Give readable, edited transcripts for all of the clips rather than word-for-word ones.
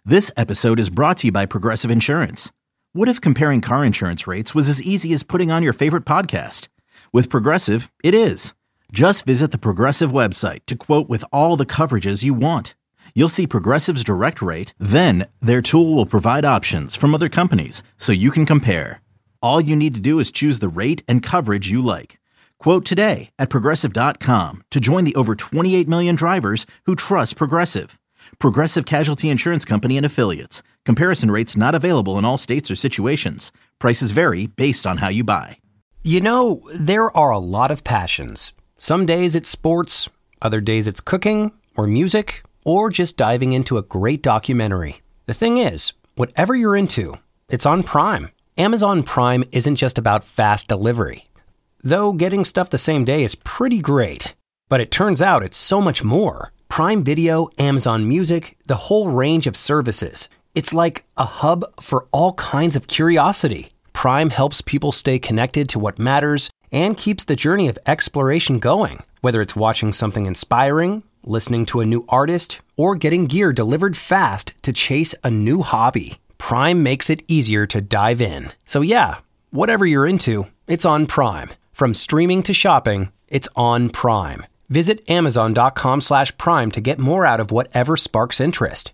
This episode is brought to you by Progressive Insurance. What if comparing car insurance rates was as easy as putting on your favorite podcast? With Progressive, it is. Just visit the Progressive website to quote with all the coverages you want. You'll see Progressive's direct rate, then their tool will provide options from other companies so you can compare. All you need to do is choose the rate and coverage you like. Quote today at Progressive.com to join the over 28 million drivers who trust Progressive. Progressive Casualty Insurance Company and Affiliates. Comparison rates not available in all states or situations. Prices vary based on how you buy. You know, there are a lot of passions. Some days it's sports, other days it's cooking or music, or just diving into a great documentary. The thing is, whatever you're into, it's on Prime. Amazon Prime isn't just about fast delivery. Though getting stuff the same day is pretty great. But it turns out it's so much more. Prime Video, Amazon Music, the whole range of services. It's like a hub for all kinds of curiosity. Prime helps people stay connected to what matters and keeps the journey of exploration going. Whether it's watching something inspiring, listening to a new artist, or getting gear delivered fast to chase a new hobby, Prime makes it easier to dive in. So yeah, whatever you're into, it's on Prime. From streaming to shopping, it's on Prime. Visit Amazon.com/Prime to get more out of whatever sparks interest.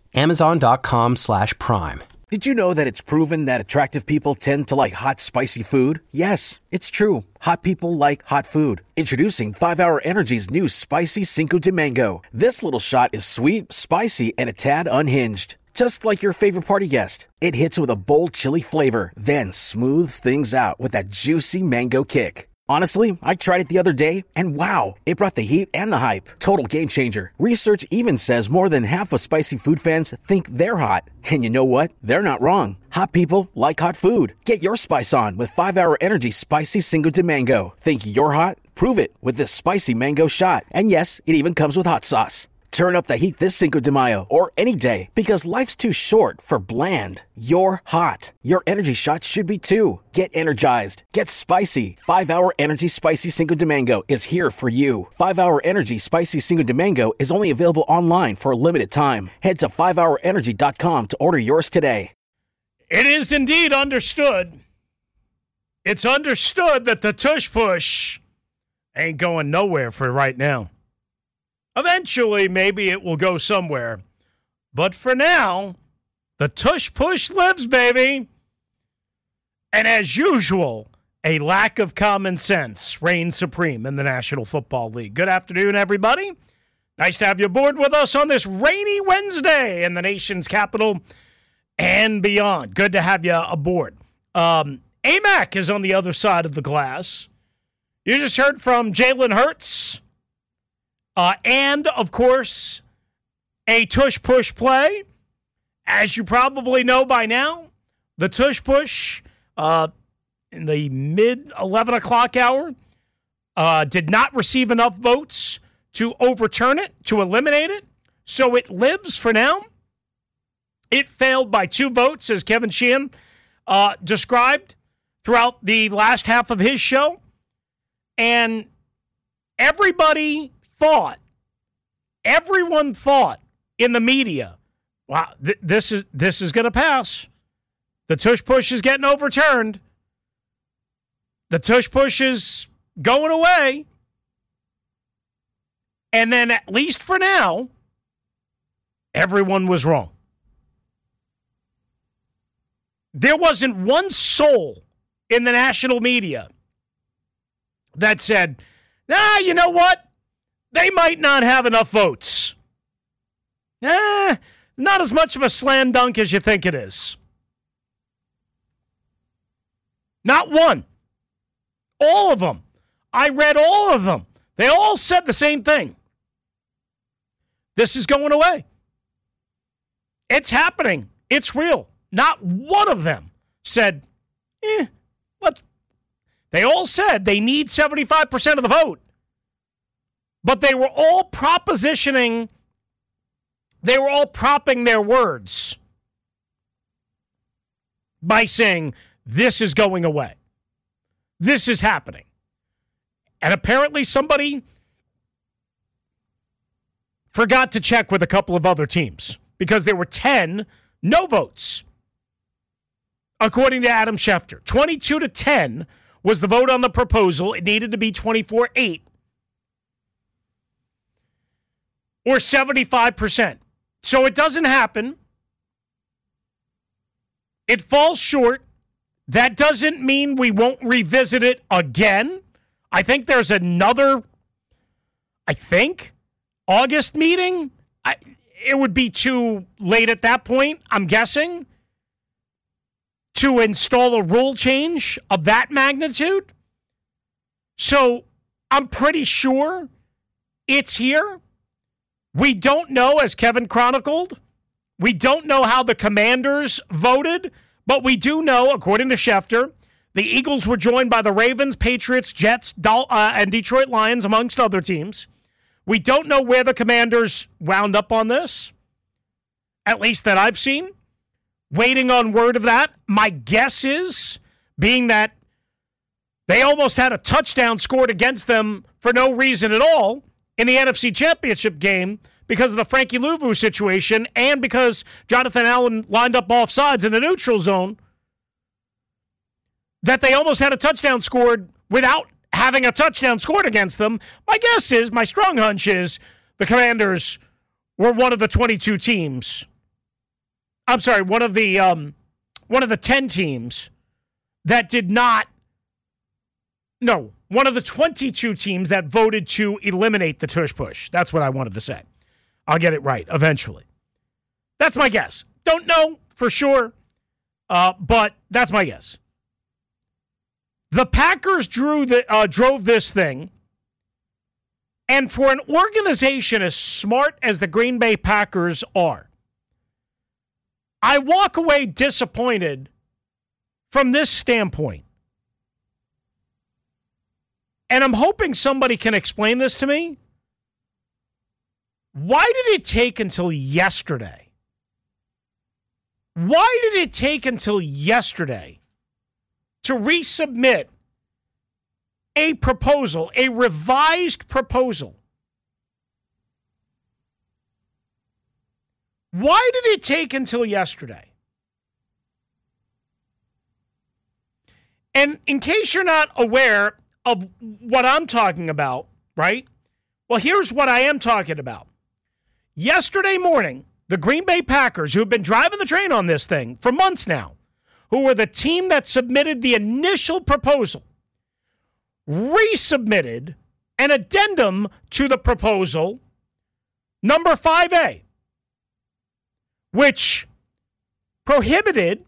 Amazon.com/Prime. Did you know that it's proven that attractive people tend to like hot, spicy food? Yes, it's true. Hot people like hot food. Introducing 5-Hour Energy's new Spicy Cinco de Mango. This little shot is sweet, spicy, and a tad unhinged. Just like your favorite party guest. It hits with a bold chili flavor, then smooths things out with that juicy mango kick. Honestly, I tried it the other day, and wow, it brought the heat and the hype. Total game changer. Research even says more than half of spicy food fans think they're hot. And you know what? They're not wrong. Hot people like hot food. Get your spice on with 5-Hour Energy Spicy Cinco de Mango. Think you're hot? Prove it with this spicy mango shot. And yes, it even comes with hot sauce. Turn up the heat this Cinco de Mayo or any day because life's too short for bland. You're hot. Your energy shot should be too. Get energized. Get spicy. 5-Hour Energy Spicy Cinco de Mango is here for you. 5-Hour Energy Spicy Cinco de Mango is only available online for a limited time. Head to 5hourenergy.com to order yours today. It is indeed understood. It's understood that the tush push ain't going nowhere for right now. Eventually, maybe it will go somewhere. But for now, the tush push lives, baby. And as usual, a lack of common sense reigns supreme in the National Football League. Good afternoon, everybody. Nice to have you aboard with us on this rainy Wednesday in the nation's capital and beyond. Good to have you aboard. AMAC is on the other side of the glass. You just heard from Jalen Hurts. And, of course, a tush-push play. As you probably know by now, the tush-push in the mid-11 o'clock hour did not receive enough votes to overturn it, to eliminate it. So it lives for now. It failed by 2 votes, as Kevin Sheehan described throughout the last half of his show. And everyone thought in the media, wow, this is going to pass. The tush push is getting overturned. The tush push is going away. And then, at least for now, everyone was wrong. There wasn't one soul in the national media that said, you know what? They might not have enough votes. Not as much of a slam dunk as you think it is. Not one. All of them. I read all of them. They all said the same thing. This is going away. It's happening. It's real. Not one of them said, They all said they need 75% of the vote. But they were all propping their words by saying, this is going away. This is happening. And apparently somebody forgot to check with a couple of other teams because there were 10 No votes, according to Adam Schefter. 22-10 was the vote on the proposal. It needed to be 24-8 or 75%. So it doesn't happen. It falls short. That doesn't mean we won't revisit it again. I think there's another, August meeting. It would be too late at that point, I'm guessing, to install a rule change of that magnitude. So I'm pretty sure it's here. We don't know, as Kevin chronicled, we don't know how the Commanders voted, but we do know, according to Schefter, the Eagles were joined by the Ravens, Patriots, Jets, and Detroit Lions, amongst other teams. We don't know where the Commanders wound up on this, at least that I've seen. Waiting on word of that. My guess is, being that they almost had a touchdown scored against them for no reason at all in the NFC Championship game because of the Frankie Louvu situation and because Jonathan Allen lined up off sides in the neutral zone, that they almost had a touchdown scored without having a touchdown scored against them. My guess is, my strong hunch is, the Commanders were one of the 22 teams. I'm sorry, one of the 10 teams that did not. No, one of the 22 teams that voted to eliminate the tush push. That's what I wanted to say. I'll get it right eventually. That's my guess. Don't know for sure, but that's my guess. The Packers drove this thing, and for an organization as smart as the Green Bay Packers are, I walk away disappointed from this standpoint. And I'm hoping somebody can explain this to me. Why did it take until yesterday? Why did it take until yesterday to resubmit a proposal, a revised proposal? Why did it take until yesterday? And in case you're not aware of what I'm talking about, right? Well, here's what I am talking about. Yesterday morning, the Green Bay Packers, who have been driving the train on this thing for months now, who were the team that submitted the initial proposal, resubmitted an addendum to the proposal, number 5A, which prohibited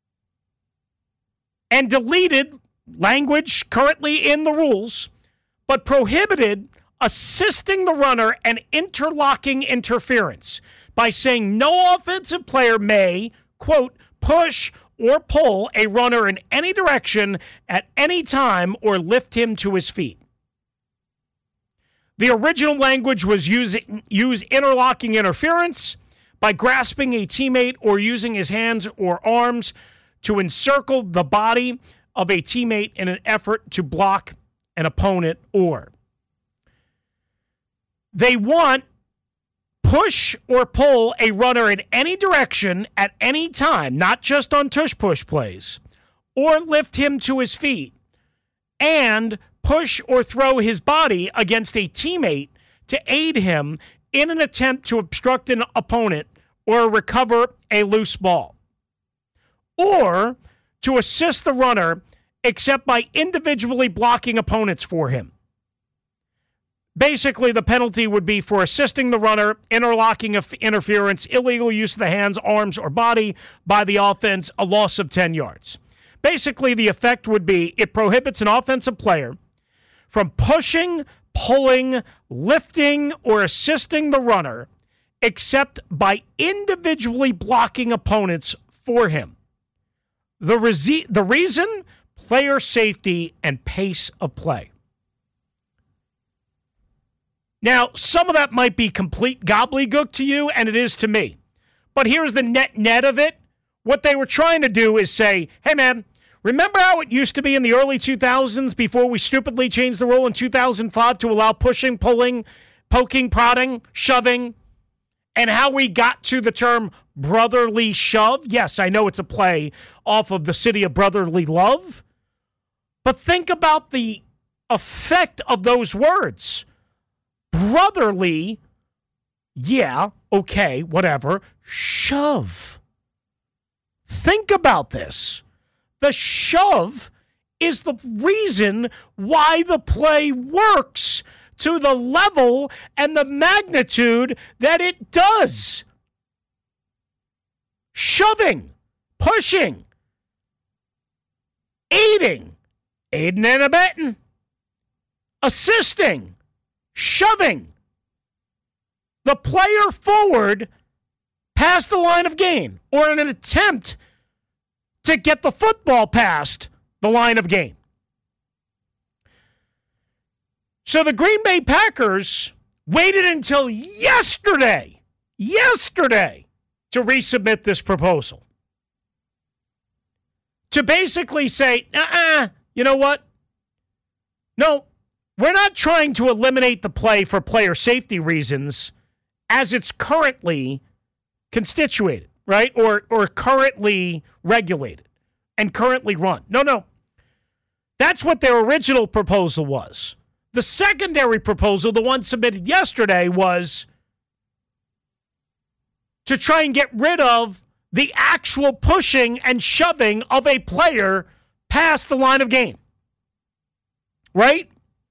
and deleted language currently in the rules, but prohibited assisting the runner and interlocking interference by saying no offensive player may, quote, push or pull a runner in any direction at any time or lift him to his feet. The original language was use interlocking interference by grasping a teammate or using his hands or arms to encircle the body of a teammate in an effort to block an opponent, or they want push or pull a runner in any direction at any time, not just on tush-push plays, or lift him to his feet, and push or throw his body against a teammate to aid him in an attempt to obstruct an opponent or recover a loose ball, or to assist the runner except by individually blocking opponents for him. Basically, the penalty would be for assisting the runner, interlocking interference, illegal use of the hands, arms, or body by the offense, a loss of 10 yards. Basically, the effect would be it prohibits an offensive player from pushing, pulling, lifting, or assisting the runner except by individually blocking opponents for him. The reason? Player safety and pace of play. Now, some of that might be complete gobbledygook to you, and it is to me. But here's the net of it. What they were trying to do is say, hey, man, remember how it used to be in the early 2000s before we stupidly changed the rule in 2005 to allow pushing, pulling, poking, prodding, shoving, and how we got to the term brotherly shove. Yes, I know it's a play off of the city of brotherly love. But think about the effect of those words. Brotherly, yeah, okay, whatever. Shove. Think about this. The shove is the reason why the play works to the level and the magnitude that it does. Shoving, pushing, aiding and abetting, assisting, shoving the player forward past the line of gain, or in an attempt to get the football past the line of gain. So the Green Bay Packers waited until yesterday to resubmit this proposal. To basically say, you know what? No, we're not trying to eliminate the play for player safety reasons as it's currently constituted, right? Or currently regulated and currently run. No. That's what their original proposal was. The secondary proposal, the one submitted yesterday, was to try and get rid of the actual pushing and shoving of a player past the line of gain. Right?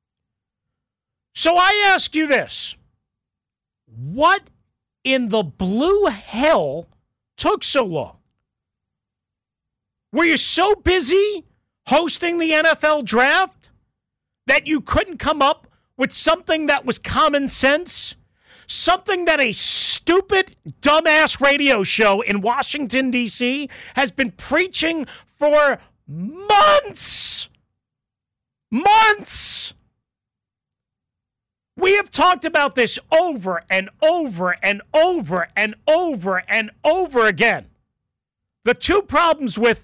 So I ask you this. What in the blue hell took so long? Were you so busy hosting the NFL draft that you couldn't come up with something that was common sense? Something that a stupid, dumbass radio show in Washington, D.C. has been preaching for months. Months. We have talked about this over and over and over and over and over again. The two problems with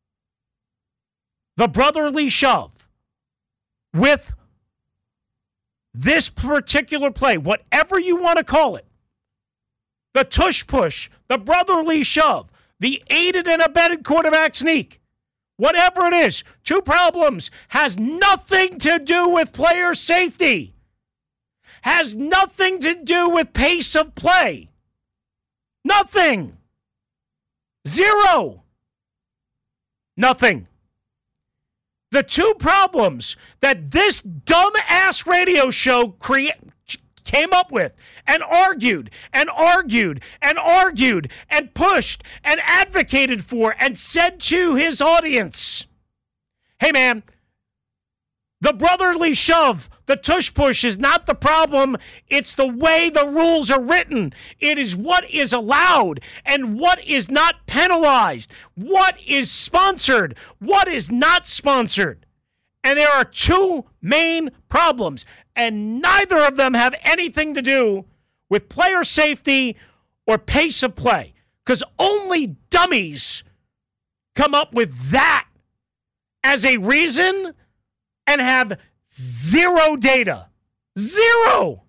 the brotherly shove, with this particular play, whatever you want to call it, the tush push, the brotherly shove, the aided and abetted quarterback sneak, whatever it is, two problems, has nothing to do with player safety, has nothing to do with pace of play. Nothing. Zero. Nothing. The two problems that this dumb-ass radio show came up with and argued and argued and argued and pushed and advocated for and said to his audience, hey, man, the brotherly shove, the tush push is not the problem. It's the way the rules are written. It is what is allowed and what is not penalized, what is sponsored, what is not sponsored. And there are two main problems, and neither of them have anything to do with player safety or pace of play, because only dummies come up with that as a reason and have zero data. Zero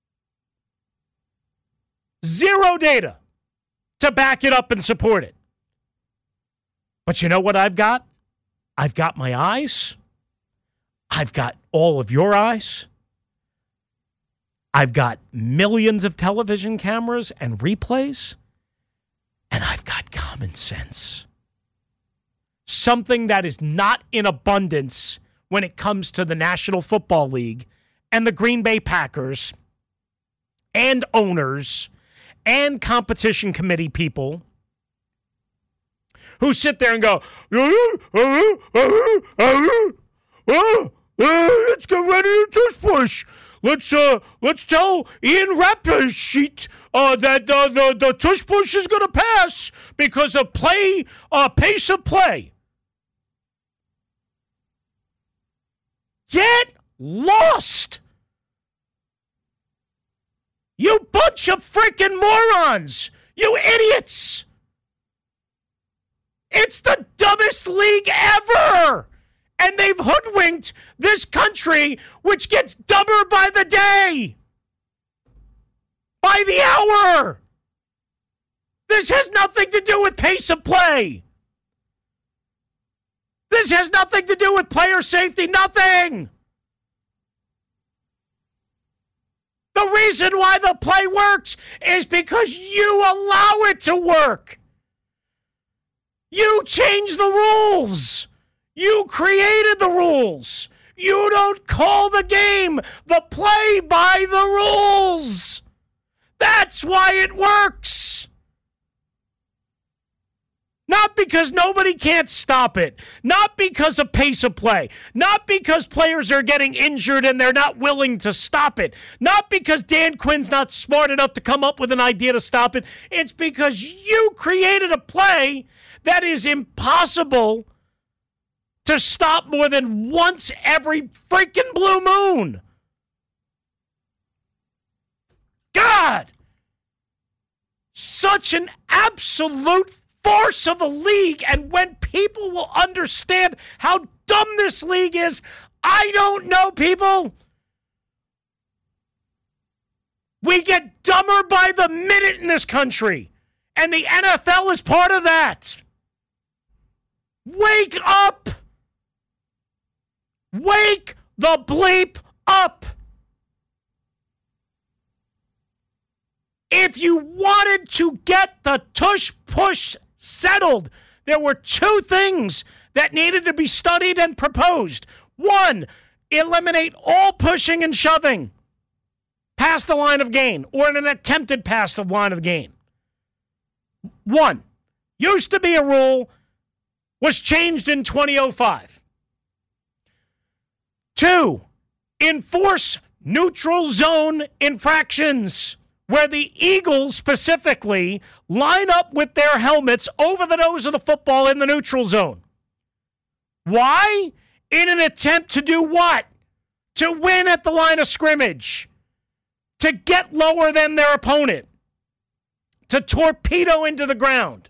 data to back it up and support it. But you know what I've got? I've got my eyes. I've got all of your eyes. I've got millions of television cameras and replays. And I've got common sense. Something that is not in abundance when it comes to the National Football League and the Green Bay Packers and owners and competition committee people who sit there and go, let's get ready to tush push. Let's tell Ian Rapoport that the tush push is going to pass because of pace of play. Get lost! You bunch of freaking morons! You idiots! It's the dumbest league ever! And they've hoodwinked this country, which gets dumber by the day! By the hour! This has nothing to do with pace of play. This has nothing to do with player safety. Nothing. The reason why the play works is because you allow it to work. You change the rules. You created the rules. You don't call the game, the play by the rules. That's why it works. Not because nobody can't stop it. Not because of pace of play. Not because players are getting injured and they're not willing to stop it. Not because Dan Quinn's not smart enough to come up with an idea to stop it. It's because you created a play that is impossible to stop more than once every freaking blue moon. God! Such an absolute force of a league, and when people will understand how dumb this league is, I don't know, people. We get dumber by the minute in this country, and the NFL is part of that. Wake up! Wake the bleep up! If you wanted to get the tush-push settled, there were two things that needed to be studied and proposed. One, eliminate all pushing and shoving past the line of gain or in an attempted past the line of gain. One, used to be a rule, was changed in 2005. Two, enforce neutral zone infractions, where the Eagles specifically line up with their helmets over the nose of the football in the neutral zone. Why? In an attempt to do what? To win at the line of scrimmage. To get lower than their opponent. To torpedo into the ground.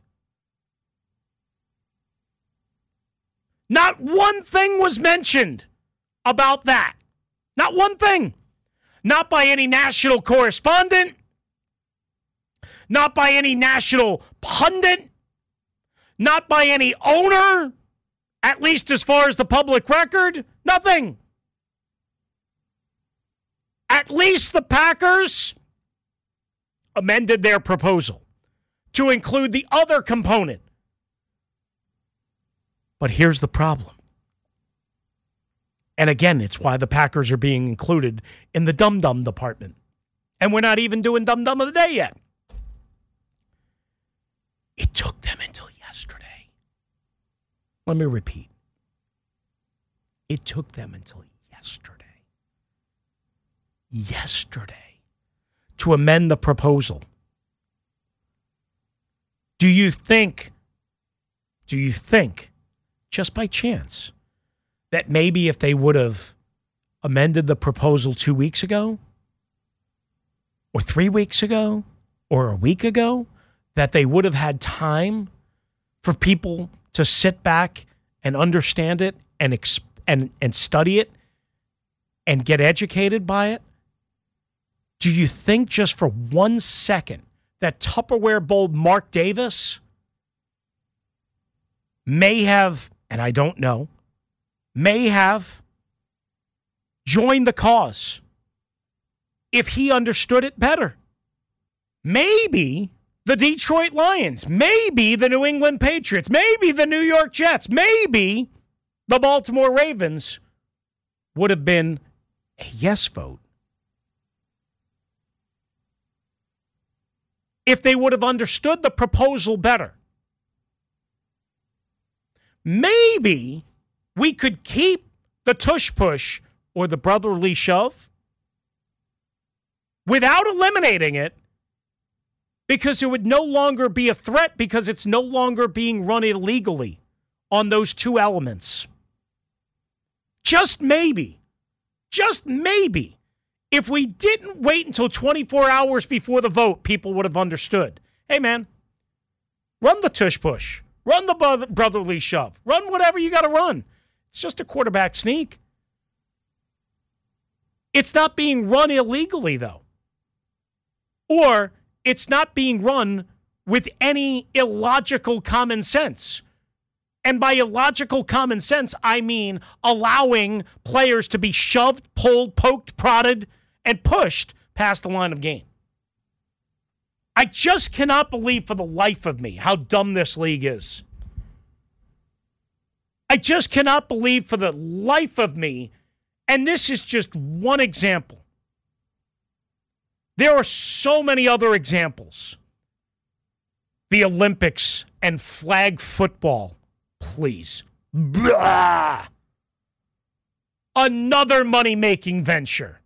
Not one thing was mentioned about that. Not one thing. Not by any national correspondent. Not by any national pundit. Not by any owner, at least as far as the public record. Nothing. At least the Packers amended their proposal to include the other component. But here's the problem. And again, it's why the Packers are being included in the dum-dum department. And we're not even doing dum-dum of the day yet. It took them until yesterday. Let me repeat. It took them until yesterday to amend the proposal. Do you think, just by chance, that maybe if they would have amended the proposal 2 weeks ago, or 3 weeks ago, or a week ago, that they would have had time for people to sit back and understand it and study it and get educated by it? Do you think just for 1 second that Tupperware Bowl Mark Davis may have, and I don't know, may have joined the cause if he understood it better? Maybe the Detroit Lions, maybe the New England Patriots, maybe the New York Jets, maybe the Baltimore Ravens would have been a yes vote if they would have understood the proposal better. Maybe we could keep the tush-push or the brotherly shove without eliminating it, because it would no longer be a threat because it's no longer being run illegally on those two elements. Just maybe, if we didn't wait until 24 hours before the vote, people would have understood. Hey, man, run the tush-push. Run the brotherly shove. Run whatever you got to run. It's just a quarterback sneak. It's not being run illegally, though. Or it's not being run with any illogical common sense. And by illogical common sense, I mean allowing players to be shoved, pulled, poked, prodded, and pushed past the line of game. I just cannot believe for the life of me how dumb this league is. I just cannot believe for the life of me, and this is just one example. There are so many other examples. The Olympics and flag football, please. Blah! Another money-making venture.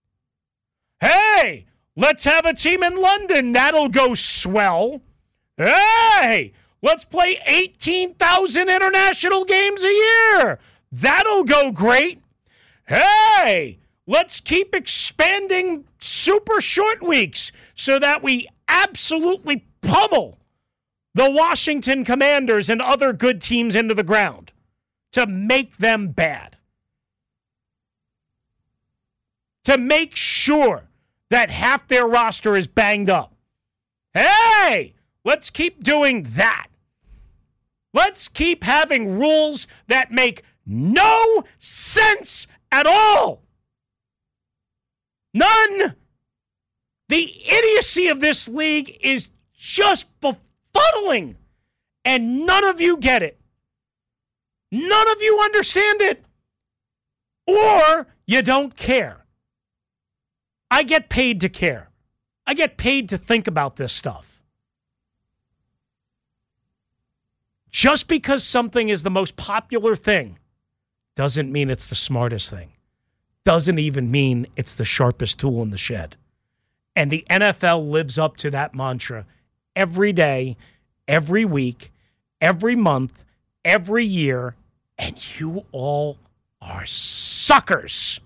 Hey, let's have a team in London. That'll go swell. Hey, let's play 18,000 international games a year. That'll go great. Hey, let's keep expanding super short weeks so that we absolutely pummel the Washington Commanders and other good teams into the ground to make them bad. To make sure that half their roster is banged up. Hey, let's keep doing that. Let's keep having rules that make no sense at all. None. The idiocy of this league is just befuddling, and none of you get it. None of you understand it, or you don't care. I get paid to care. I get paid to think about this stuff. Just because something is the most popular thing doesn't mean it's the smartest thing. Doesn't even mean it's the sharpest tool in the shed. And the NFL lives up to that mantra every day, every week, every month, every year, and you all are suckers.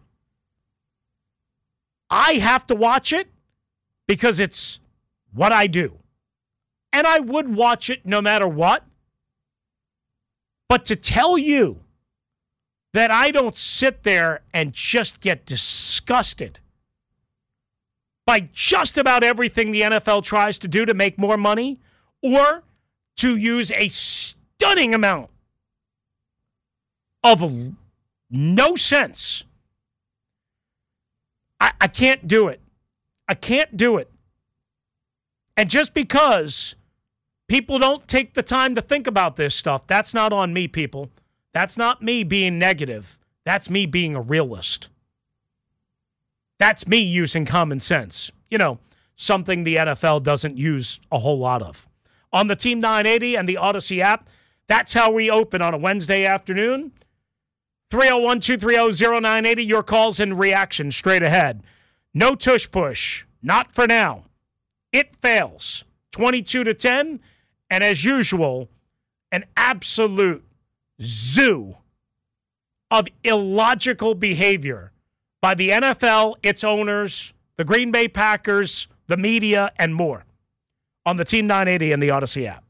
I have to watch it because it's what I do. And I would watch it no matter what. But to tell you that I don't sit there and just get disgusted by just about everything the NFL tries to do to make more money or to use a stunning amount of no sense. I can't do it. I can't do it. And just because people don't take the time to think about this stuff, that's not on me, people. That's not me being negative. That's me being a realist. That's me using common sense. You know, something the NFL doesn't use a whole lot of. On the Team 980 and the Odyssey app, that's how we open on a Wednesday afternoon. 301-230-0980, your calls and reactions straight ahead. No tush push, not for now. It fails, 22-10, and as usual, an absolute zoo of illogical behavior by the NFL, its owners, the Green Bay Packers, the media, and more. On the Team 980 and the Odyssey app.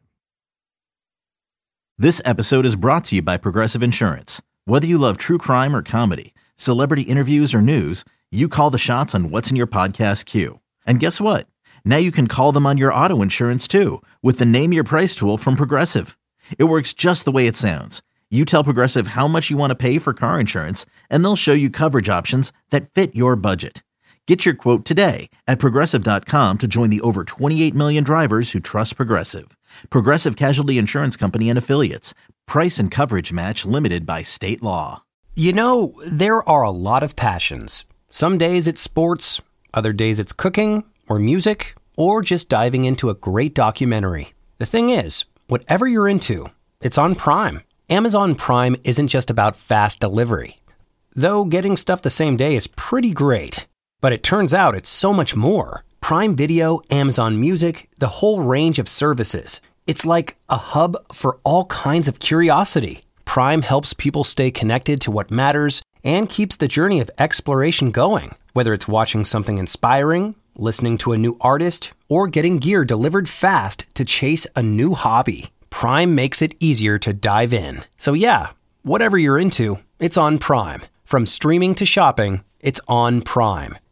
This episode is brought to you by Progressive Insurance. Whether you love true crime or comedy, celebrity interviews or news, you call the shots on what's in your podcast queue. And guess what? Now you can call them on your auto insurance too with the Name Your Price tool from Progressive. It works just the way it sounds. You tell Progressive how much you want to pay for car insurance, and they'll show you coverage options that fit your budget. Get your quote today at Progressive.com to join the over 28 million drivers who trust Progressive. Progressive Casualty Insurance Company and Affiliates. Price and coverage match limited by state law. You know, there are a lot of passions. Some days it's sports, other days it's cooking or music, or just diving into a great documentary. The thing is, whatever you're into, it's on Prime. Amazon Prime isn't just about fast delivery. Though getting stuff the same day is pretty great. But it turns out it's so much more. Prime Video, Amazon Music, the whole range of services. It's like a hub for all kinds of curiosity. Prime helps people stay connected to what matters and keeps the journey of exploration going. Whether it's watching something inspiring, listening to a new artist, or getting gear delivered fast to chase a new hobby, Prime makes it easier to dive in. So yeah, whatever you're into, it's on Prime. From streaming to shopping, it's on Prime.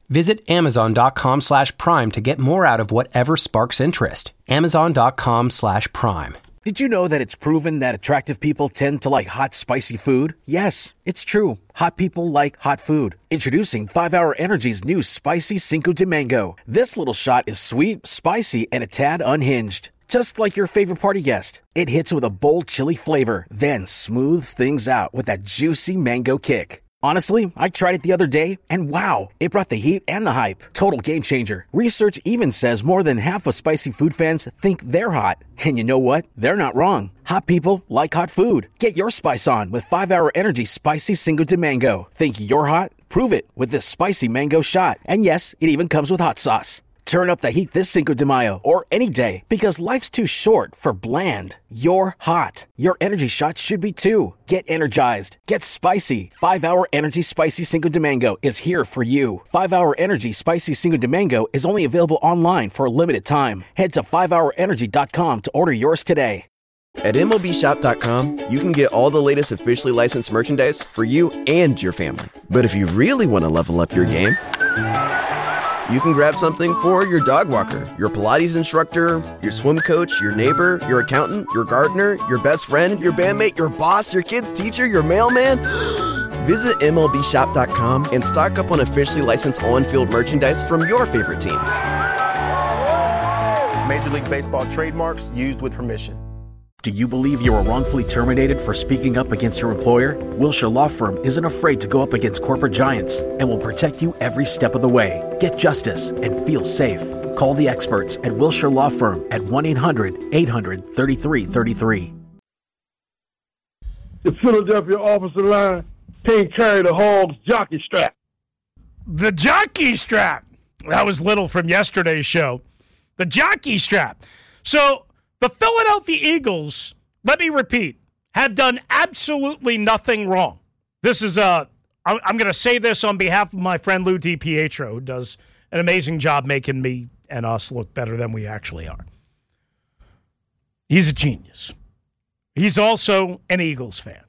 Visit Amazon.com/Prime to get more out of whatever sparks interest. Amazon.com/Prime. Did you know that it's proven that attractive people tend to like hot, spicy food? Yes, it's true. Hot people like hot food. Introducing 5-Hour Energy's new Spicy Cinco de Mango. This little shot is sweet, spicy, and a tad unhinged. Just like your favorite party guest. It hits with a bold chili flavor, then smooths things out with that juicy mango kick. Honestly, I tried it the other day, and wow, it brought the heat and the hype. Total game changer. Research even says more than half of spicy food fans think they're hot. And you know what? They're not wrong. Hot people like hot food. Get your spice on with 5-Hour Energy Spicy Cinco de Mango. Think you're hot? Prove it with this spicy mango shot. And yes, it even comes with hot sauce. Turn up the heat this Cinco de Mayo or any day because life's too short for bland. You're hot. Your energy shot should be too. Get energized. Get spicy. 5-Hour Energy Spicy Cinco de Mango is here for you. 5-Hour Energy Spicy Cinco de Mango is only available online for a limited time. Head to 5hourenergy.com to order yours today. At MLBshop.com, you can get all the latest officially licensed merchandise for you and your family. But if you really want to level up your game, you can grab something for your dog walker, your Pilates instructor, your swim coach, your neighbor, your accountant, your gardener, your best friend, your bandmate, your boss, your kid's teacher, your mailman. Visit MLBshop.com and stock up on officially licensed on-field merchandise from your favorite teams. Major League Baseball trademarks used with permission. Do you believe you were wrongfully terminated for speaking up against your employer? Wilshire Law Firm isn't afraid to go up against corporate giants and will protect you every step of the way. Get justice and feel safe. Call the experts at Wilshire Law Firm at 1-800-800-3333. The Philadelphia offensive line can't carry the Hogs jockey strap. The jockey strap. That was little from yesterday's show. The jockey strap. So the Philadelphia Eagles, let me repeat, have done absolutely nothing wrong. This is I'm going to say this on behalf of my friend Lou DiPietro, who does an amazing job making me and us look better than we actually are. He's a genius. He's also an Eagles fan.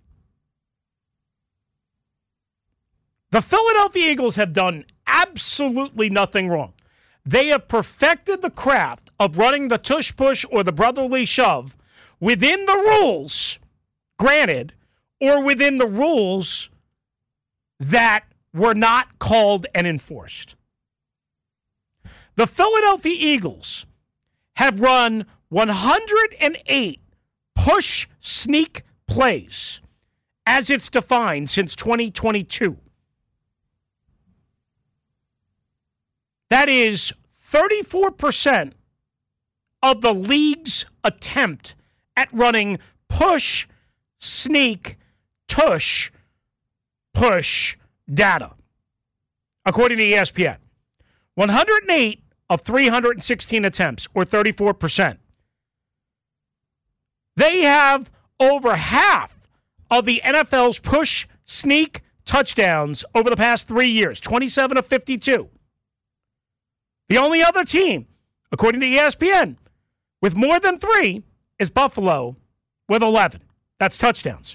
The Philadelphia Eagles have done absolutely nothing wrong. They have perfected the craft of running the tush push or the brotherly shove within the rules, granted, or within the rules that were not called and enforced. The Philadelphia Eagles have run 108 push sneak plays as it's defined since 2022. That is 34% of the league's attempt at running push, sneak, tush, push data, according to ESPN. 108 of 316 attempts, or 34%. They have over half of the NFL's push, sneak, touchdowns over the past 3 years, 27 of 52. The only other team, according to ESPN, with more than 3 is Buffalo with 11. That's touchdowns.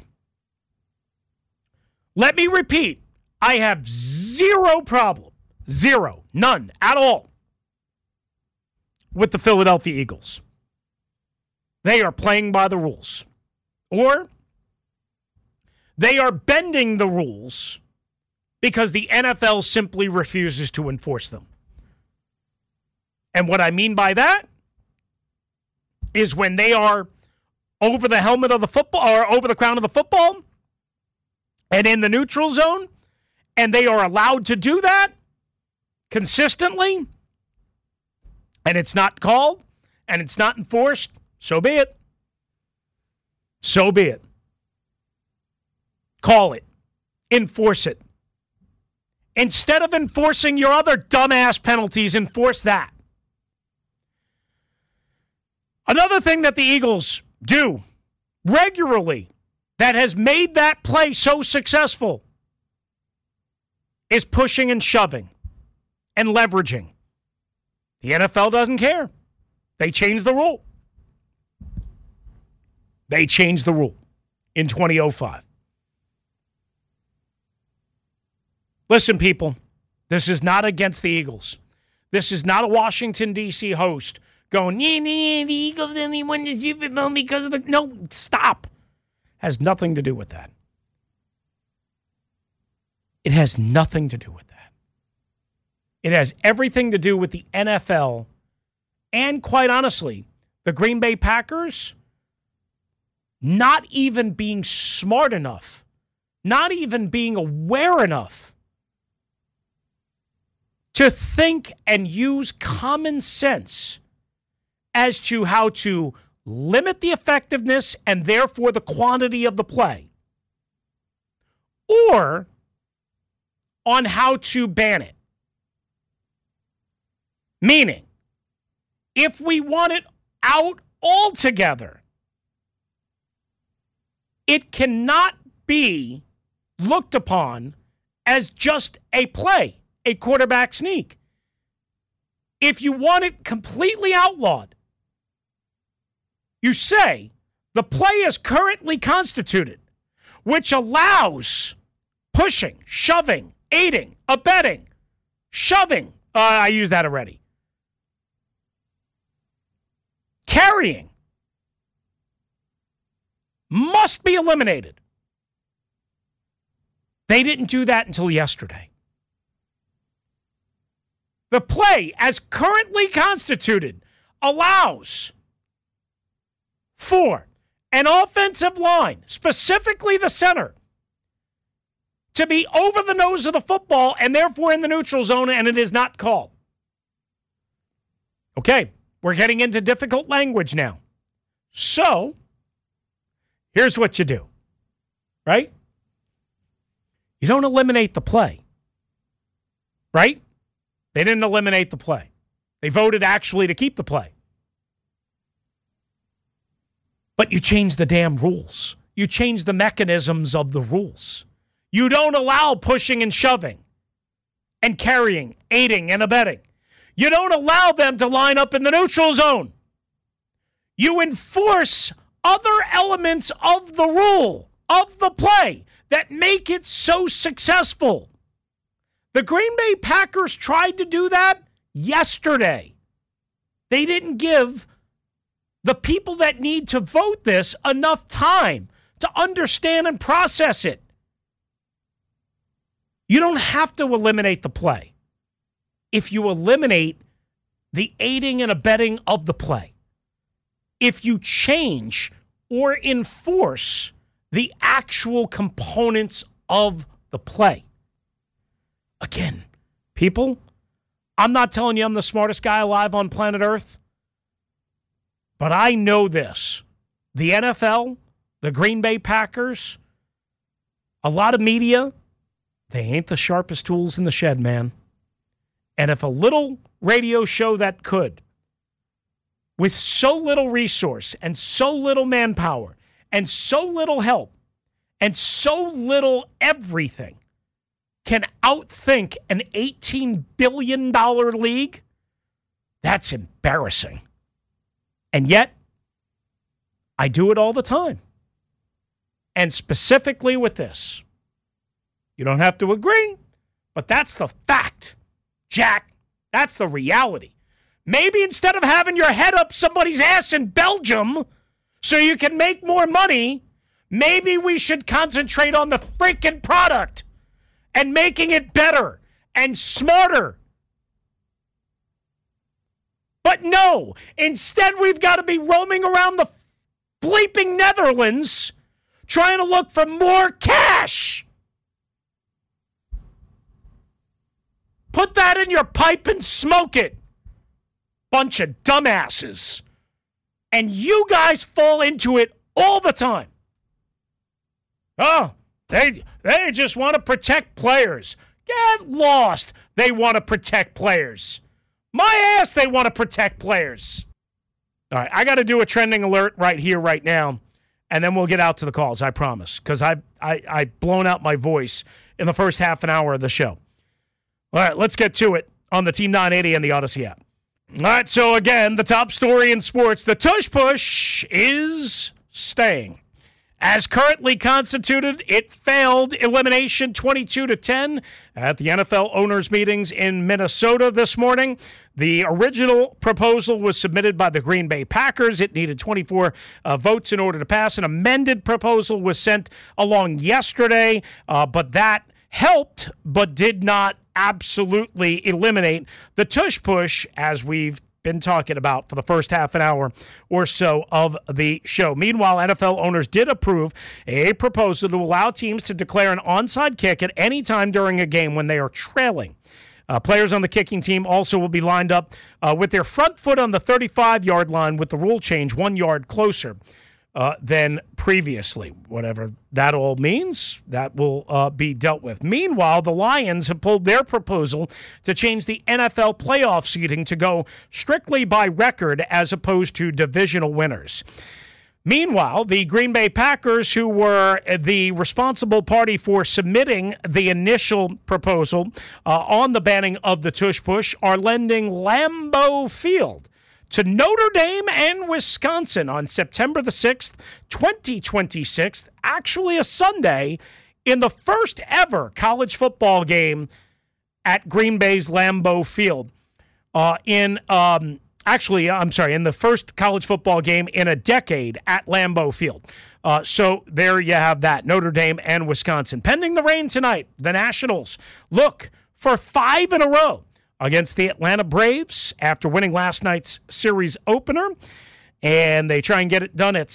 Let me repeat, I have zero problem, none at all, with the Philadelphia Eagles. They are playing by the rules. Or they are bending the rules because the NFL simply refuses to enforce them. And what I mean by that is when they are over the helmet of the football or over the crown of the football and in the neutral zone, and they are allowed to do that consistently, and it's not called and it's not enforced, so be it. So be it. Call it. Enforce it. Instead of enforcing your other dumbass penalties, enforce that. Another thing that the Eagles do regularly that has made that play so successful is pushing and shoving and leveraging. The NFL doesn't care. They changed the rule. They changed the rule in 2005. Listen, people, This is not against the Eagles. This is not a Washington, D.C. host going, the Eagles only won the Super Bowl because of the... No, stop. Has nothing to do with that. It has nothing to do with that. It has everything to do with the NFL and, quite honestly, the Green Bay Packers not even being smart enough, not even being aware enough to think and use common sense as to how to limit the effectiveness and therefore the quantity of the play, or on how to ban it. Meaning, if we want it out altogether, it cannot be looked upon as just a play, a quarterback sneak. If you want it completely outlawed, you say the play is currently constituted, which allows pushing, shoving, aiding, abetting, shoving. I used that already. Carrying must be eliminated. They didn't do that until yesterday. The play, as currently constituted, allows for an offensive line, specifically the center, to be over the nose of the football and therefore in the neutral zone, and it is not called. Okay, we're getting into difficult language now. So, here's what you do, right? You don't eliminate the play, right? They didn't eliminate the play. They voted actually to keep the play. But you change the damn rules. You change the mechanisms of the rules. You don't allow pushing and shoving and carrying, aiding and abetting. You don't allow them to line up in the neutral zone. You enforce other elements of the rule, of the play, that make it so successful. The Green Bay Packers tried to do that yesterday. They didn't give the people that need to vote this enough time to understand and process it. You don't have to eliminate the play if you eliminate the aiding and abetting of the play. If you change or enforce the actual components of the play. Again, people, I'm not telling you I'm the smartest guy alive on planet Earth, but I know this. The NFL, the Green Bay Packers, a lot of media, they ain't the sharpest tools in the shed, man. And if a little radio show that could, with so little resource and so little manpower and so little help and so little everything, can outthink an $18 billion league, that's embarrassing. And yet, I do it all the time. And specifically with this. You don't have to agree, but that's the fact, Jack. That's the reality. Maybe instead of having your head up somebody's ass in Belgium so you can make more money, maybe we should concentrate on the freaking product and making it better and smarter. But no, instead we've got to be roaming around the bleeping Netherlands trying to look for more cash. Put that in your pipe and smoke it. Bunch of dumbasses. And you guys fall into it all the time. Oh, they just want to protect players. Get lost. They want to protect players. My ass, they want to protect players. All right, I got to do a trending alert right here, right now, and then we'll get out to the calls, I promise, because I've blown out my voice in the first half an hour of the show. All right, let's get to it on the Team 980 and the Odyssey app. All right, so again, the top story in sports, the tush push is staying. As currently constituted, it failed elimination 22-10 at the NFL owners' meetings in Minnesota this morning. The original proposal was submitted by the Green Bay Packers. It needed 24 votes in order to pass. An amended proposal was sent along yesterday, but that helped but did not absolutely eliminate the tush-push, as we've been talking about for the first half an hour or so of the show. Meanwhile, NFL owners did approve a proposal to allow teams to declare an onside kick at any time during a game when they are trailing. Players on the kicking team also will be lined up with their front foot on the 35-yard line with the rule change 1 yard closer than previously. Whatever that all means, that will be dealt with. Meanwhile, the Lions have pulled their proposal to change the NFL playoff seeding to go strictly by record as opposed to divisional winners. Meanwhile, the Green Bay Packers, who were the responsible party for submitting the initial proposal on the banning of the tush-push, are lending Lambeau Field to Notre Dame and Wisconsin on September the 6th, 2026, actually a Sunday, in the first ever college football game at Green Bay's Lambeau Field. In the first college football game in a decade at Lambeau Field. So there you have that, Notre Dame and Wisconsin. Pending the rain tonight, the Nationals look for 5 in a row against the Atlanta Braves after winning last night's series opener. And they try and get it done at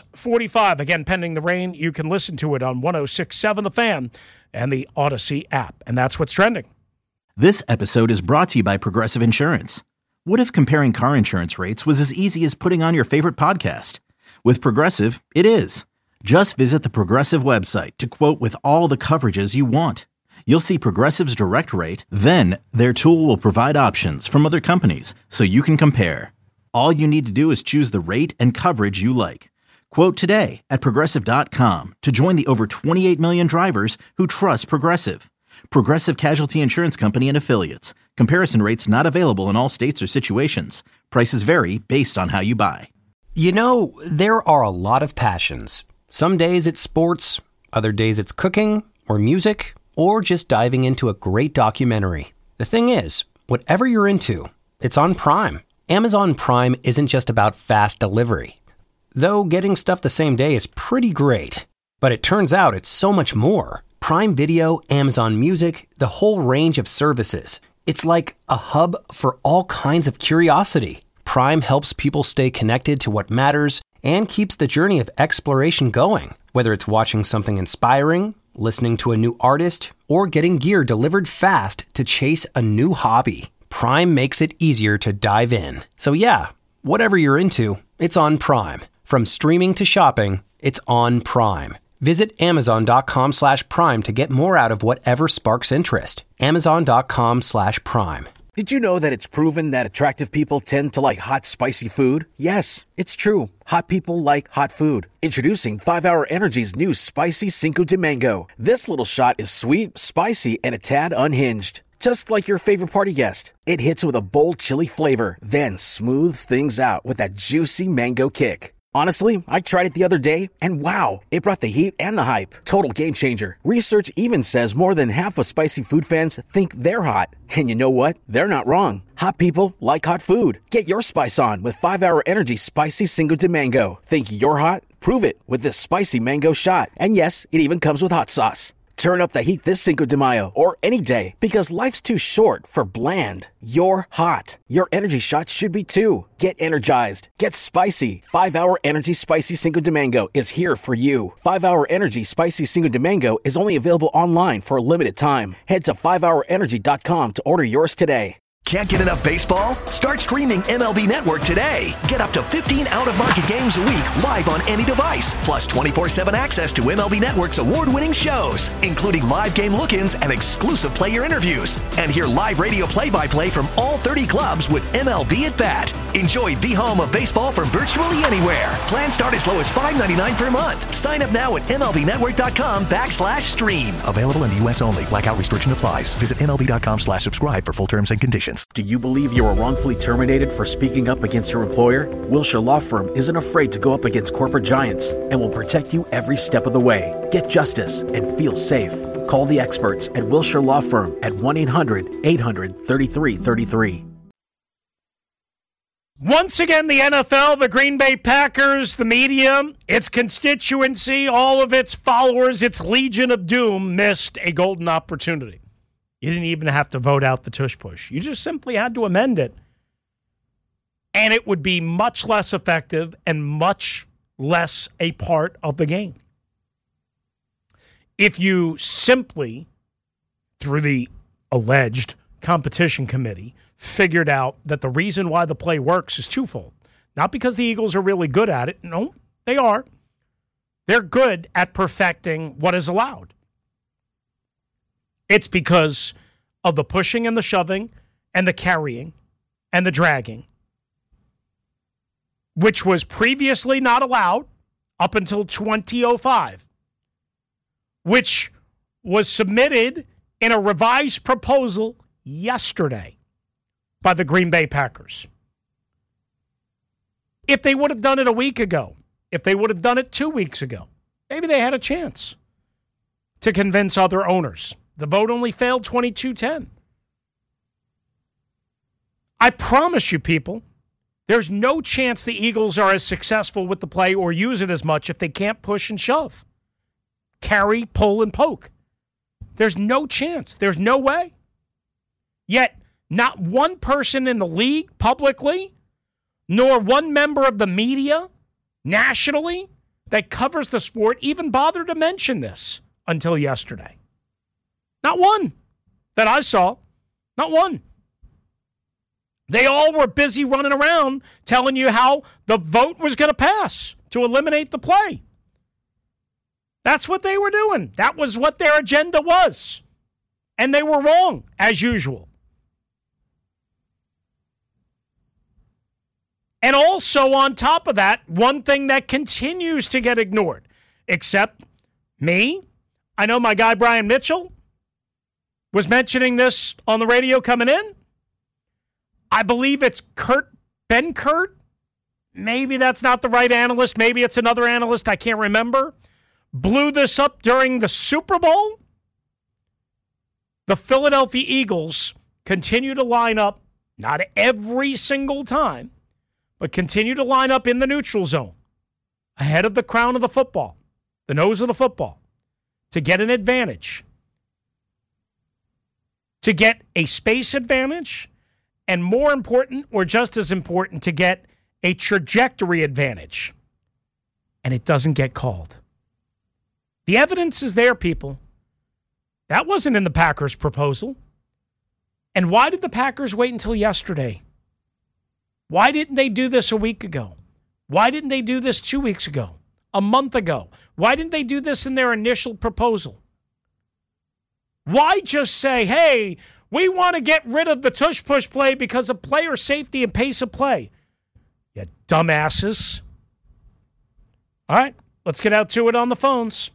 6:45. Again, pending the rain, you can listen to it on 106.7 The Fan and the Odyssey app. And that's what's trending. This episode is brought to you by Progressive Insurance. What if comparing car insurance rates was as easy as putting on your favorite podcast? With Progressive, it is. Just visit the Progressive website to quote with all the coverages you want. You'll see Progressive's direct rate, then their tool will provide options from other companies so you can compare. All you need to do is choose the rate and coverage you like. Quote today at Progressive.com to join the over 28 million drivers who trust Progressive. Progressive Casualty Insurance Company and Affiliates. Comparison rates not available in all states or situations. Prices vary based on how you buy. You know, there are a lot of passions. Some days it's sports, other days it's cooking or music, or just diving into a great documentary. The thing is, whatever you're into, it's on Prime. Amazon Prime isn't just about fast delivery. Though getting stuff the same day is pretty great. But it turns out it's so much more. Prime Video, Amazon Music, the whole range of services. It's like a hub for all kinds of curiosity. Prime helps people stay connected to what matters and keeps the journey of exploration going. Whether it's watching something inspiring, listening to a new artist, or getting gear delivered fast to chase a new hobby, Prime makes it easier to dive in. So yeah, whatever you're into, it's on Prime. From streaming to shopping, it's on Prime. Visit Amazon.com/Prime to get more out of whatever sparks interest. Amazon.com/Prime. Did you know that it's proven that attractive people tend to like hot, spicy food? Yes, it's true. Hot people like hot food. Introducing 5-Hour Energy's new Spicy Cinco de Mango. This little shot is sweet, spicy, and a tad unhinged. Just like your favorite party guest. It hits with a bold chili flavor, then smooths things out with that juicy mango kick. Honestly, I tried it the other day, and wow, it brought the heat and the hype. Total game changer. Research even says more than half of spicy food fans think they're hot. And you know what? They're not wrong. Hot people like hot food. Get your spice on with 5-Hour Energy Spicy Cinco de Mango. Think you're hot? Prove it with this spicy mango shot. And yes, it even comes with hot sauce. Turn up the heat this Cinco de Mayo or any day because life's too short for bland. You're hot. Your energy shot should be too. Get energized. Get spicy. 5-Hour Energy Spicy Cinco de Mango is here for you. 5-Hour Energy Spicy Cinco de Mango is only available online for a limited time. Head to 5hourenergy.com to order yours today. Can't get enough baseball? Start streaming MLB Network today. Get up to 15 out-of-market games a week live on any device. Plus 24/7 access to MLB Network's award-winning shows, including live game look-ins and exclusive player interviews. And hear live radio play-by-play from all 30 clubs with MLB at Bat. Enjoy the home of baseball from virtually anywhere. Plans start as low as $5.99 per month. Sign up now at MLBnetwork.com/stream. Available in the U.S. only. Blackout restriction applies. Visit MLB.com/subscribe for full terms and conditions. Do you believe you were wrongfully terminated for speaking up against your employer? Wilshire Law Firm isn't afraid to go up against corporate giants and will protect you every step of the way. Get justice and feel safe. Call the experts at Wilshire Law Firm at 1-800-800-3333. Once again, the NFL, the Green Bay Packers, the media, its constituency, all of its followers, its Legion of Doom missed a golden opportunity. You didn't even have to vote out the tush push. You just simply had to amend it. And it would be much less effective and much less a part of the game. If you simply, through the alleged competition committee, figured out that the reason why the play works is twofold. Not because the Eagles are really good at it. No, they are. They're good at perfecting what is allowed. It's because of the pushing and the shoving and the carrying and the dragging, which was previously not allowed up until 2005, which was submitted in a revised proposal yesterday by the Green Bay Packers. If they would have done it a week ago, if they would have done it 2 weeks ago, maybe they had a chance to convince other owners. The vote only failed 22-10. I promise you, people, there's no chance the Eagles are as successful with the play or use it as much if they can't push and shove, carry, pull, and poke. There's no chance. There's no way. Yet, not one person in the league publicly, nor one member of the media nationally that covers the sport even bothered to mention this until yesterday. Not one that I saw. Not one. They all were busy running around telling you how the vote was going to pass to eliminate the play. That's what they were doing. That was what their agenda was. And they were wrong, as usual. And also on top of that, one thing that continues to get ignored, except me, I know my guy Brian Mitchell was mentioning this on the radio coming in. I believe it's Ben Kurt. Maybe that's not the right analyst. Maybe it's another analyst. I can't remember. Blew this up during the Super Bowl. The Philadelphia Eagles continue to line up, not every single time, but continue to line up in the neutral zone, ahead of the crown of the football, the nose of the football, to get an advantage, to get a space advantage, and more important, or just as important, to get a trajectory advantage. And it doesn't get called. The evidence is there, people. That wasn't in the Packers' proposal. And why did the Packers wait until yesterday? Why didn't they do this a week ago? Why didn't they do this 2 weeks ago? A month ago? Why didn't they do this in their initial proposal? Why just say, hey, we want to get rid of the tush-push play because of player safety and pace of play? You dumbasses. All right, let's get out to it on the phones.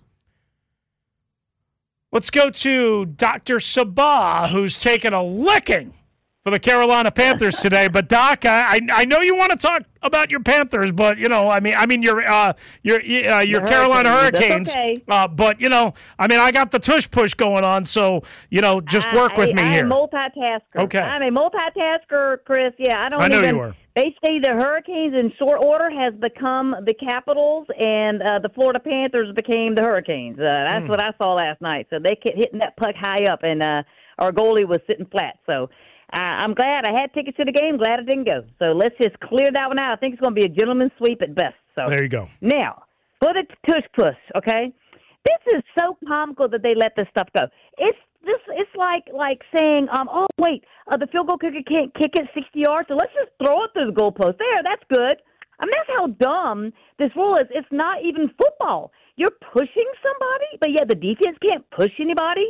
Let's go to Dr. Sabah, who's taken a licking for the Carolina Panthers today. But Doc, I know you want to talk about your Panthers, but I mean your Carolina Hurricanes. Okay. But I got the tush push going on, so just work with me here. I'm a multitasker. Okay. I'm a multitasker, Chris. Yeah, I know you are. They say the Hurricanes in short order has become the Capitals, and the Florida Panthers became the Hurricanes. That's what I saw last night. So they kept hitting that puck high up, and our goalie was sitting flat. So I'm glad I had tickets to the game. Glad I didn't go. So let's just clear that one out. I think it's going to be a gentleman's sweep at best. So there you go. Now, for the tush push, okay? This is so comical that they let this stuff go. It's like saying, the field goal kicker can't kick it 60 yards, so let's just throw it through the goalpost. There, that's good. I mean, that's how dumb this rule is. It's not even football. You're pushing somebody, but yet the defense can't push anybody.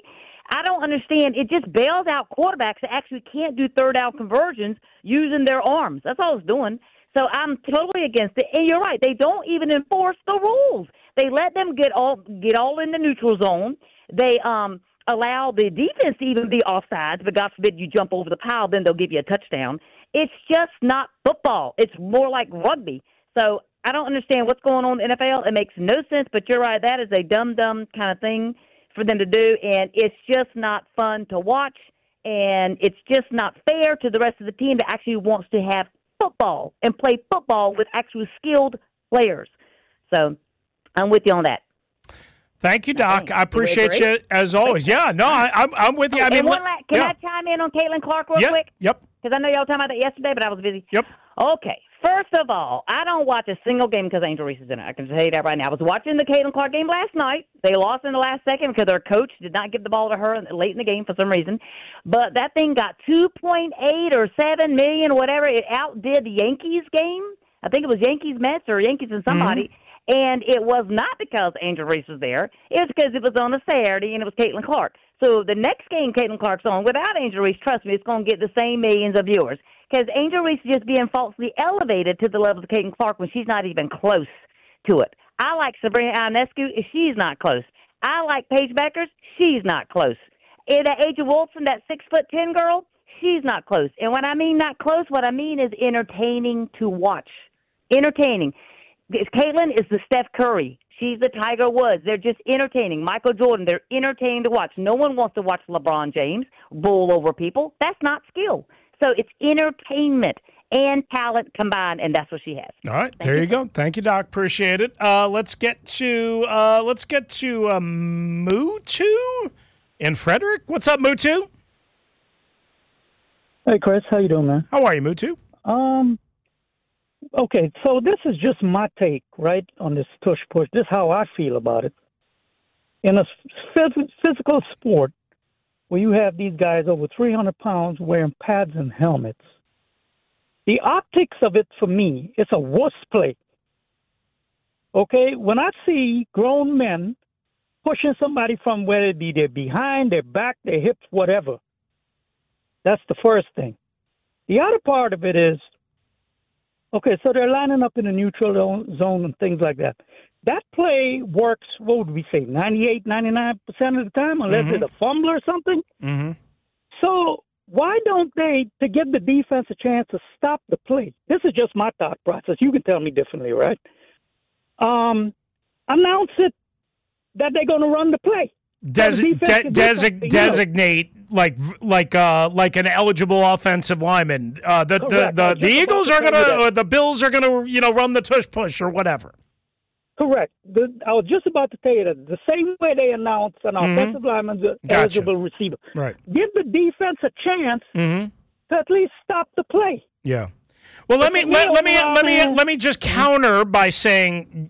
I don't understand. It just bails out quarterbacks that actually can't do third down conversions using their arms. That's all it's doing. So I'm totally against it. And you're right. They don't even enforce the rules. They let them get all in the neutral zone. They allow the defense to even be offsides, but God forbid you jump over the pile, then they'll give you a touchdown. It's just not football. It's more like rugby. So I don't understand what's going on in the NFL. It makes no sense, but you're right. That is a dumb kind of thing for them to do, and it's just not fun to watch, and it's just not fair to the rest of the team that actually wants to have football and play football with actual skilled players. So I'm with you on that. Thank you, Doc. I appreciate you as always. Yeah, no, I'm with you. I mean, can I chime in on Caitlin Clark real quick? Yep. Because I know y'all talking about that yesterday, but I was busy. Yep. Okay. First of all, I don't watch a single game because Angel Reese is in it. I can tell you that right now. I was watching the Caitlin Clark game last night. They lost in the last second because their coach did not give the ball to her late in the game for some reason. But that thing got 2.8 or 7 million, whatever. It outdid the Yankees game. I think it was Yankees Mets or Yankees and somebody. Mm-hmm. And it was not because Angel Reese was there. It was because it was on a Saturday and it was Caitlin Clark. So the next game Caitlin Clark's on, without Angel Reese, trust me, it's going to get the same millions of viewers. Because Angel Reese is just being falsely elevated to the level of Caitlin Clark when she's not even close to it. I like Sabrina Ionescu. She's not close. I like Paige Beckers. She's not close. And A'ja Wilson, that 6'10" girl, she's not close. And when I mean not close, what I mean is entertaining to watch. Entertaining. Caitlin is the Steph Curry. She's the Tiger Woods. They're just entertaining. Michael Jordan, they're entertaining to watch. No one wants to watch LeBron James roll over people. That's not skill. So it's entertainment and talent combined, and that's what she has. All right, there you go. Thank you, Doc. Appreciate it. Let's get to Mutu in Frederick. What's up, Mutu? Hey, Chris. How you doing, man? How are you, Mutu? Okay, so this is just my take, right, on this tush push. This is how I feel about it. In a physical sport, where you have these guys over 300 pounds wearing pads and helmets, the optics of it, for me, it's a wuss play. Okay? When I see grown men pushing somebody from whether it be their behind, their back, their hips, whatever, that's the first thing. The other part of it is, okay, so they're lining up in a neutral zone and things like that. That play works, what would we say, 98, 99% of the time, unless it's a fumble or something? Mm-hmm. So why don't they, to give the defense a chance to stop the play? This is just my thought process. You can tell me differently, right? Announce it that they're going to run the play. Designate like an eligible offensive lineman. The Eagles are gonna, or the Bills are gonna, run the tush push or whatever. Correct. I was just about to tell you that the same way they announce an offensive lineman's eligible receiver. Right. Give the defense a chance to at least stop the play. Yeah. Well, let me just counter by saying,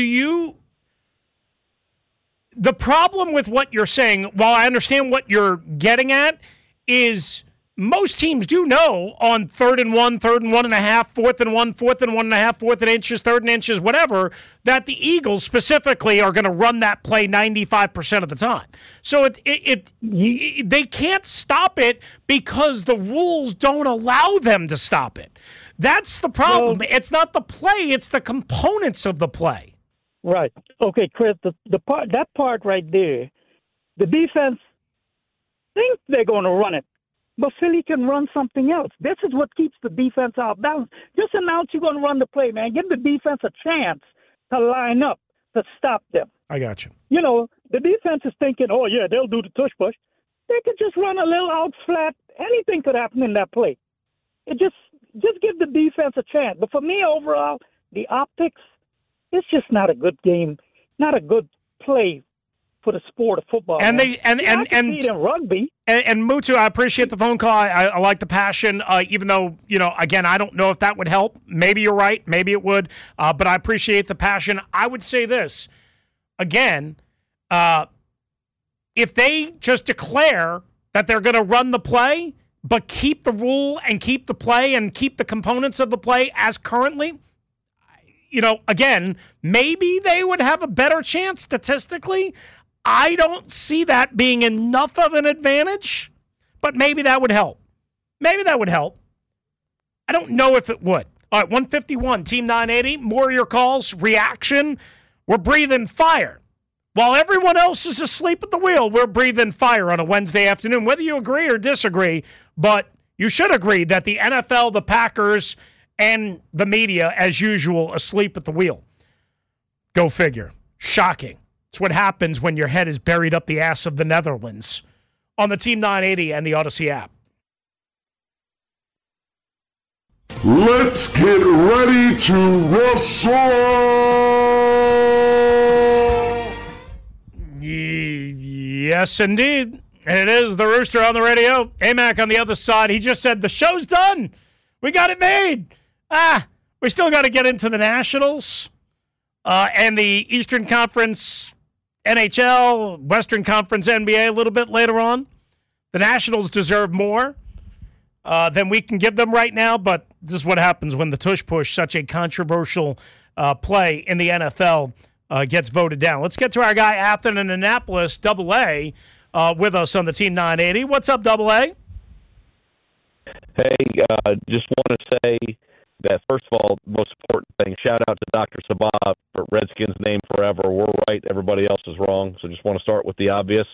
the problem with what you're saying, while I understand what you're getting at, is most teams do know on 3rd and 1, 3rd and 1.5, 4th and 1, 4th and 1.5, 4th and inches, 3rd and inches, whatever, that the Eagles specifically are going to run that play 95% of the time. So they can't stop it because the rules don't allow them to stop it. That's the problem. Well, it's not the play; it's the components of the play. Right. Okay, Chris, that part right there, the defense thinks they're going to run it, but Philly can run something else. This is what keeps the defense out balance. Just announce you're going to run the play, man. Give the defense a chance to line up to stop them. I got you. The defense is thinking, oh, yeah, they'll do the tush push. They could just run a little out flat. Anything could happen in that play. It just give the defense a chance. But for me, overall, the optics, it's just not a good game, not a good play for the sport of football. And in rugby. And Mutu, I appreciate the phone call. I like the passion, even though, again, I don't know if that would help. Maybe you're right. Maybe it would. But I appreciate the passion. I would say this, again, if they just declare that they're going to run the play, but keep the rule and keep the play and keep the components of the play as currently, again, maybe they would have a better chance statistically. I don't see that being enough of an advantage, but maybe that would help. Maybe that would help. I don't know if it would. All right, 151, Team 980, more of your calls, reaction. We're breathing fire. While everyone else is asleep at the wheel, we're breathing fire on a Wednesday afternoon, whether you agree or disagree, but you should agree that the NFL, the Packers, and the media, as usual, asleep at the wheel. Go figure. Shocking. It's what happens when your head is buried up the ass of the Netherlands. On the Team 980 and the Odyssey app. Let's get ready to wrestle! Yes, indeed. It is the Rooster on the radio. AMAC on the other side. He just said, the show's done. We got it made. We still got to get into the Nationals and the Eastern Conference NHL, Western Conference NBA a little bit later on. The Nationals deserve more than we can give them right now, but this is what happens when the tush push, such a controversial play in the NFL, gets voted down. Let's get to our guy, Athen in Annapolis, Double A, with us on the Team 980. What's up, Double A? Hey, just want to say that, first of all, most important thing, shout out to Dr. Sabah for Redskins name forever. We're right, everybody else is wrong, so just want to start with the obvious.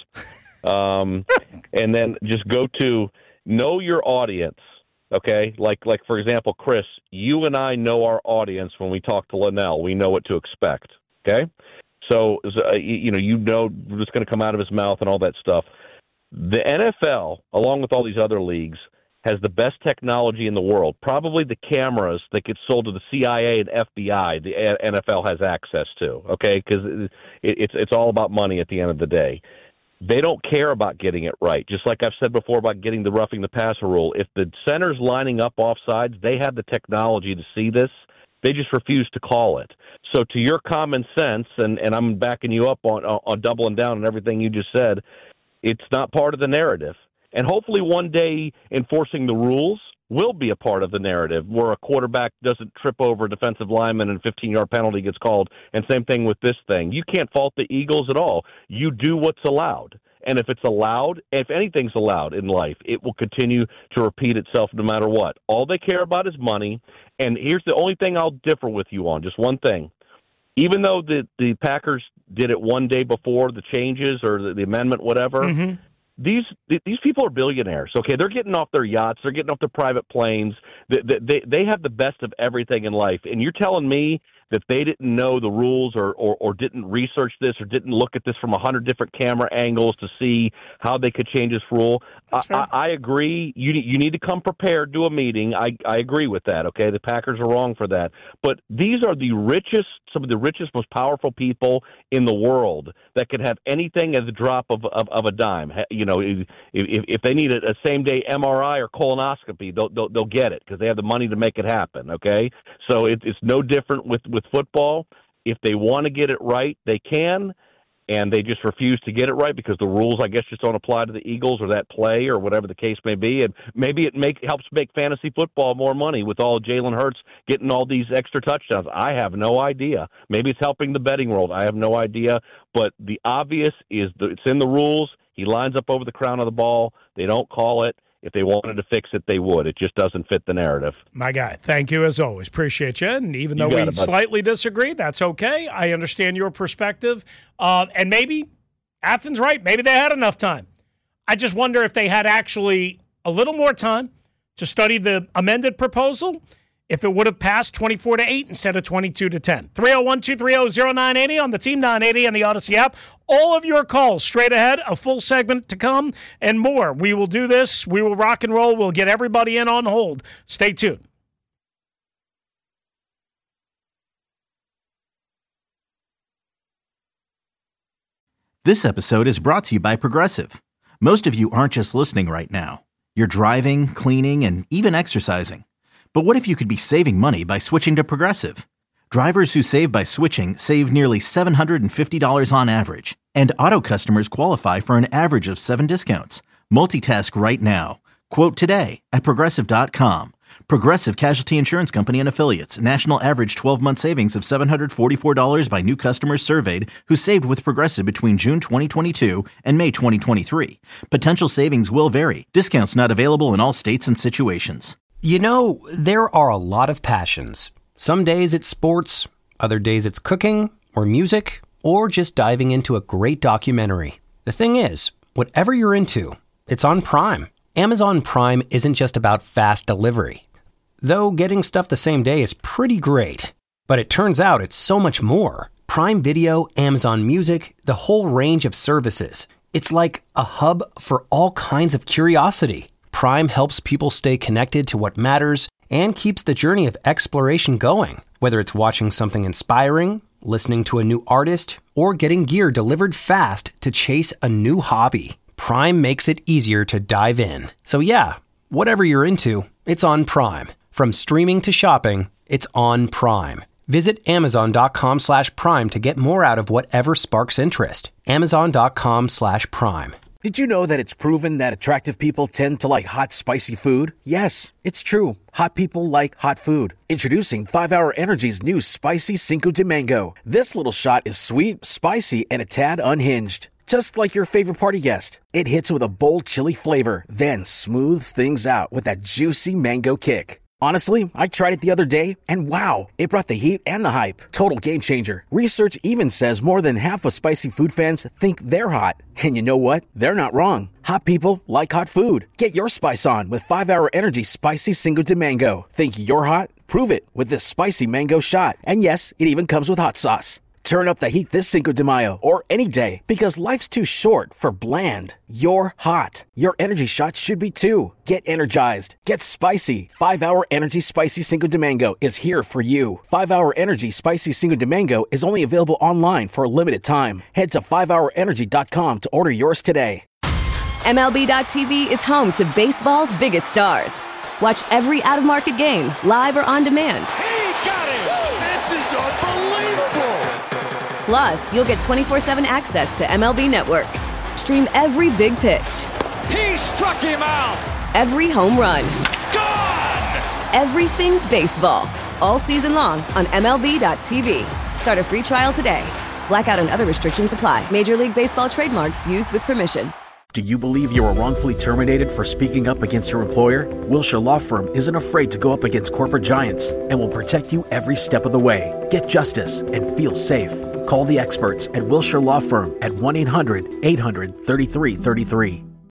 And then just go to know your audience, okay? Like for example, Chris, you and I know our audience when we talk to Linnell. We know what to expect, okay? So, you know what's going to come out of his mouth and all that stuff. The NFL, along with all these other leagues, has the best technology in the world. Probably the cameras that get sold to the CIA and FBI, the NFL has access to, okay? Because it's all about money at the end of the day. They don't care about getting it right. Just like I've said before about getting the roughing the passer rule. If the center's lining up offsides, they have the technology to see this. They just refuse to call it. So to your common sense, and I'm backing you up on doubling down on everything you just said, it's not part of the narrative. And hopefully one day enforcing the rules will be a part of the narrative where a quarterback doesn't trip over a defensive lineman and a 15-yard penalty gets called. And same thing with this thing. You can't fault the Eagles at all. You do what's allowed. And if it's allowed, if anything's allowed in life, it will continue to repeat itself no matter what. All they care about is money. And here's the only thing I'll differ with you on, just one thing. Even though the Packers did it one day before the changes or the amendment, whatever, These people are billionaires, okay? They're getting off their yachts. They're getting off their private planes. They have the best of everything in life. And you're telling me that they didn't know the rules or didn't research this or didn't look at this from 100 different camera angles to see how they could change this rule. I agree. You need to come prepared to a meeting. I agree with that, okay? The Packers are wrong for that. But these are some of the richest, most powerful people in the world that could have anything as a drop of a dime. You know, if they need a same-day MRI or colonoscopy, they'll get it because they have the money to make it happen, okay? So it's no different with football. If they want to get it right, they can, and they just refuse to get it right because the rules, I guess, just don't apply to the Eagles or that play or whatever the case may be. And maybe it helps make fantasy football more money with all Jalen Hurts getting all these extra touchdowns. I have no idea. Maybe it's helping the betting world. I have no idea. But the obvious is it's in the rules. He lines up over the crown of the ball. They don't call it. If they wanted to fix it, they would. It just doesn't fit the narrative. My guy, thank you as always. Appreciate you. And even though we slightly disagree, that's okay. I understand your perspective. And maybe Athens right. Maybe they had enough time. I just wonder if they had actually a little more time to study the amended proposal, if it would have passed 24-8 instead of 22-10. 301-230-0980 on the Team 980 and the Odyssey app. All of your calls straight ahead, a full segment to come, and more. We will do this. We will rock and roll. We'll get everybody in on hold. Stay tuned. This episode is brought to you by Progressive. Most of you aren't just listening right now. You're driving, cleaning, and even exercising. But what if you could be saving money by switching to Progressive? Drivers who save by switching save nearly $750 on average, and auto customers qualify for an average of 7 discounts. Multitask right now. Quote today at Progressive.com. Progressive Casualty Insurance Company and Affiliates. National average 12-month savings of $744 by new customers surveyed who saved with Progressive between June 2022 and May 2023. Potential savings will vary. Discounts not available in all states and situations. You know, there are a lot of passions. Some days it's sports, other days it's cooking or music, or just diving into a great documentary. The thing is, whatever you're into, it's on Prime. Amazon Prime isn't just about fast delivery. Though getting stuff the same day is pretty great. But it turns out it's so much more. Prime Video, Amazon Music, the whole range of services. It's like a hub for all kinds of curiosity. Prime helps people stay connected to what matters and keeps the journey of exploration going. Whether it's watching something inspiring, listening to a new artist, or getting gear delivered fast to chase a new hobby, Prime makes it easier to dive in. So yeah, whatever you're into, it's on Prime. From streaming to shopping, it's on Prime. Visit Amazon.com/Prime to get more out of whatever sparks interest. Amazon.com/Prime. Did you know that it's proven that attractive people tend to like hot, spicy food? Yes, it's true. Hot people like hot food. Introducing 5-Hour Energy's new Spicy Cinco de Mango. This little shot is sweet, spicy, and a tad unhinged. Just like your favorite party guest. It hits with a bold chili flavor, then smooths things out with that juicy mango kick. Honestly, I tried it the other day, and wow, it brought the heat and the hype. Total game changer. Research even says more than half of spicy food fans think they're hot. And you know what? They're not wrong. Hot people like hot food. Get your spice on with 5-Hour Energy Spicy Cinco de Mango. Think you're hot? Prove it with this spicy mango shot. And yes, it even comes with hot sauce. Turn up the heat this Cinco de Mayo or any day because life's too short for bland. You're hot. Your energy shot should be too. Get energized. Get spicy. 5-Hour Energy Spicy Cinco de Mango is here for you. 5-Hour Energy Spicy Cinco de Mango is only available online for a limited time. Head to 5hourenergy.com to order yours today. MLB.tv is home to baseball's biggest stars. Watch every out-of-market game, live or on demand. He got it! This is unbelievable! Plus, you'll get 24/7 access to MLB Network. Stream every big pitch. He struck him out! Every home run. Gone! Everything baseball. All season long on MLB.tv. Start a free trial today. Blackout and other restrictions apply. Major League Baseball trademarks used with permission. Do you believe you were wrongfully terminated for speaking up against your employer? Wilshire Law Firm isn't afraid to go up against corporate giants and will protect you every step of the way. Get justice and feel safe. Call the experts at Wilshire Law Firm at 1-800-800-3333.